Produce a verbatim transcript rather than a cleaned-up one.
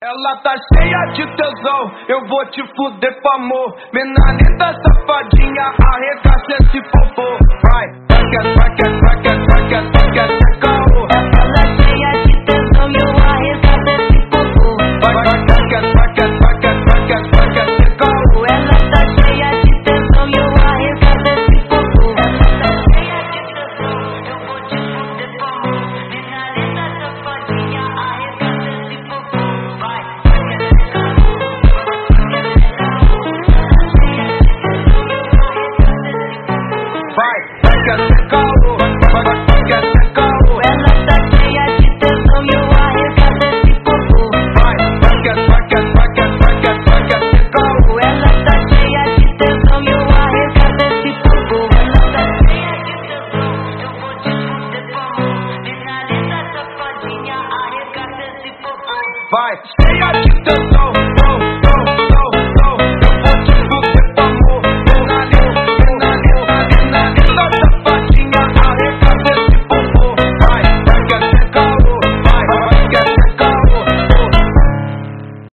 Ela tá cheia de tesão, eu vou te fuder com amor. Mina linda, safadinha, arregaça esse popô. Vai, vai que vai que vai que vai que vai que é caô. Ela cheia de tesão e eu arregaço esse popô. Vai, vai que vai que vai que vai que vai que é caô. Ela tá cheia de tesão e eu arregaço esse popô. Ela tá cheia de tesão, eu vou te fuder com amor. Mina linda, safadinha, arregaça esse popô. Vai, vai que é caô. Vai, vai que é caô. Vai, vai que é caô. Ela tá cheia de tesão e eu arregaço esse popô. Vai, vai que vai que vai que vai que vai que é caô. Ela tá cheia de tesão e eu arregaço esse popô. Ela tá cheia de tesão, eu vou te fuder com amor. Mina linda, safadinha, arregaça esse popô. Vai, cheia de tesão.